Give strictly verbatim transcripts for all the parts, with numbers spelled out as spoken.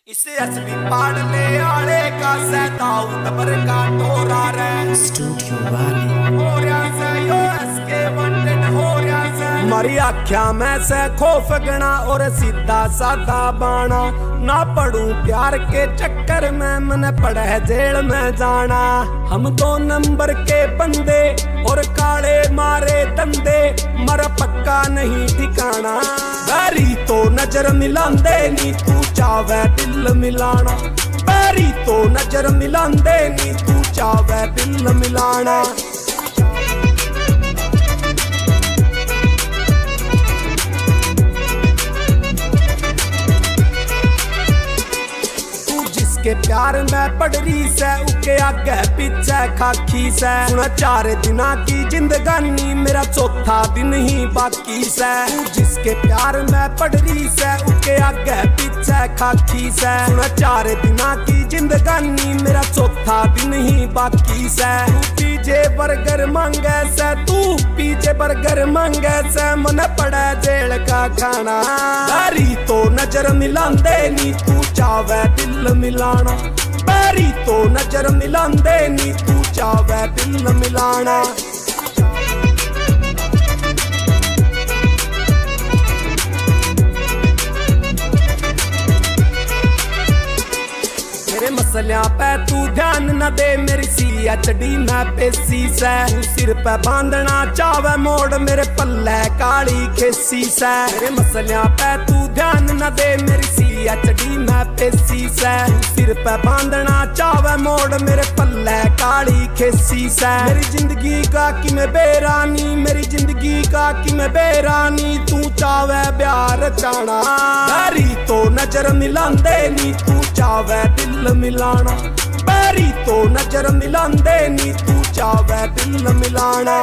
इसे असली पाड़ने आले का सैताऊ तबर का टोरा रे स्टूडियो वाली हो रहा से यो एसके वांटेड हो रहा से मारी आख्या में से खौफ गना और सीधा साधा बाना ना पड़ू प्यार के चक्कर में मन पड़े जेल में जाना। हम दो नंबर के बंदे और काले मारे धंधे मर पक्का नहीं ठिकाना। बैरी तो नजर मिलांदे नी तू चावे दिल मिलाना, बैरी तो नजर मिलांदे नी तू चावे दिल मिलाना। के प्यार में पड़ रही से उके आगे पीछे खाखी से सुना चार दिना की जिंदगानी मेरा चौथा दिन ही बाकी से। जिसके प्यार में पड़ रही से उके आगे पीछे खाखी से सुना चार दिना की जिंदगानी मेरा चौथा दिन ही बाकी से। पीछे बर्गर मांगे से तू पीछे बर्गर मांगे से मन पड़े जेल का खाना। बैरी तो नजर मिलांदे नी तू चावे दिल मिला, बैरी तो नजर मिलांदे नी तू चावे दिल मिलाना। मेरे मसलियां पे तू ध्यान न दे मेरी सी एच डी मैं पेसी से सिर पे बांधना चावे मोड़ मेरे पल्ले काली खेसी से। मेरे मसलियां पे तू ध्यान न दे मेरी सी एच डी मैं पेसी से सिर पे बांधना चावे मोड़ मेरे पल्ले काली खेसी से। मेरी जिंदगी का कि मैं बेरानी, मेरी जिंदगी का कि मैं बेरानी तू चावे प्यार चाना। बैरी तो नजर मिलांदे नी तू चावे दिल मिलाना, बैरी तो नजर मिलांदे नी तू चावे दिल मिलाना।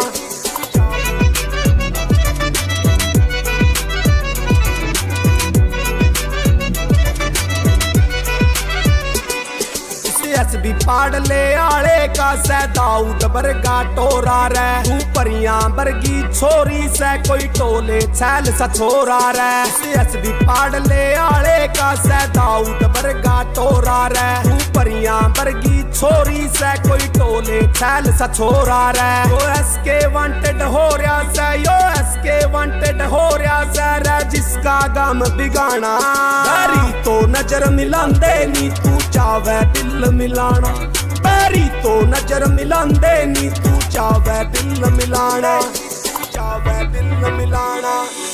भी पाड़ ले आले का सैताऊ बरगा टोरा रे तू परियां बरगी छोरी से कोई टोले छैल सा छोरा रे। एस भी पाड़ ले आले का सैताऊ बरगा टोरा रे तू परियां बरगी छोरी से कोई टोले छैल सा छोरा रे। यो एसके वांटेड हो रहा से यो एसके वांटेड हो रहा से रे जिसका गम बिगाना। बैरी तो नजर मिलांदे नी तू चावे दिल मिलाना, बैरी तो नजर मिलांदे नी तू चावे दिल मिलाना, चावे दिल मिलाना।